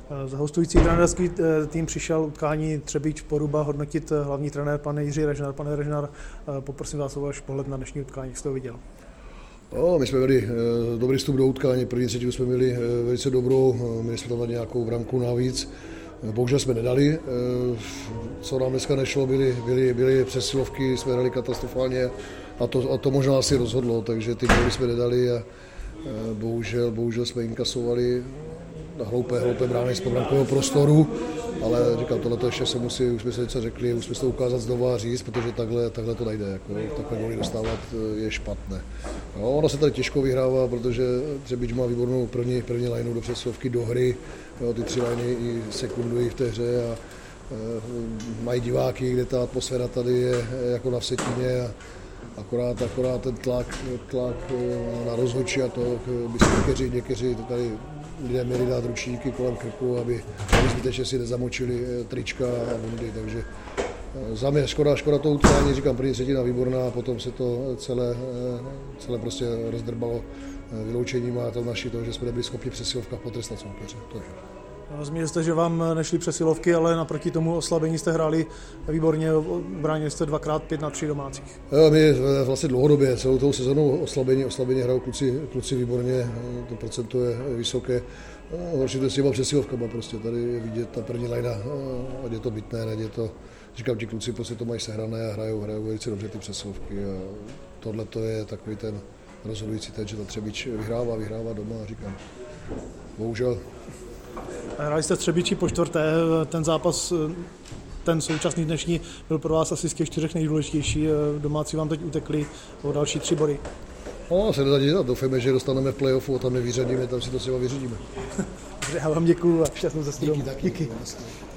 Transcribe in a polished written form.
Za hostující trenérský tým přišel utkání Třebíč-Poruba hodnotit hlavní trenér pan Jiří Režnar. Pane Režnar, poprosím vás o váš pohled na dnešní utkání, jak jste to viděl. My jsme měli dobrý vstup do utkání, první třetinu jsme měli velice dobrou, měli jsme tam nějakou branku navíc. Bohužel jsme nedali, co nám dneska nešlo, byly přesilovky, jsme hrali katastrofálně a to možná asi rozhodlo, takže ty góly jsme nedali a bohužel jsme inkasovali na hloupé brány z podbrankového prostoru, ale říkám, tohle ještě se musí, už jsme se něco řekli, už jsme se to ukázat znova a říct, protože takhle to nejde, jako, takhle góly dostávat je špatné. No, ono se tady těžko vyhrává, protože Třebíč má výbornou první lineu do přesilovky do hry, jo, ty 3 liney i sekundují v té hře a mají diváky, kde ta atmosféra tady je jako na Vsetíně a akorát ten tlak na rozhodčí a to by si někteří tady lidé měli dát ručníky kolem krku, aby zbytečně si nezamočili trička a bundy, takže za mě škoda to utkání, říkám, první třetina výborná a potom se to celé prostě rozdrbalo vyloučením a to naši to, že jsme nebyli schopni přesilovkách potrestat soupeře. Zmínil jste, že vám nešly přesilovky, ale naproti tomu oslabení jste hráli výborně, bránili jste 2x5-3 domácích. My vlastně dlouhodobě, celou tou sezónou oslabení hrajou kluci výborně, to procento je vysoké. Horší to je s těma přesilovkama, prostě tady je vidět ta první lajna, ať je to bytné, ať je to, říkám, ti kluci prostě to mají sehrané a hrajou velice dobře ty přesilovky a tohle to je takový ten rozhodující ten, že ta Třebíč vyhrává doma a říkám, bohužel. Hráli jste v Třebíči po čtvrté, ten zápas, ten současný dnešní, byl pro vás asi z těch 4 nejdůležitější. Domácí vám teď utekli o další 3 body. No, se nedá dělat, doufejme, že dostaneme v play-offu a tam je vyřadíme, tam si to s vámi vyřídíme. Dobře, já vám děkuju a šťastnou cestu domů. Díky.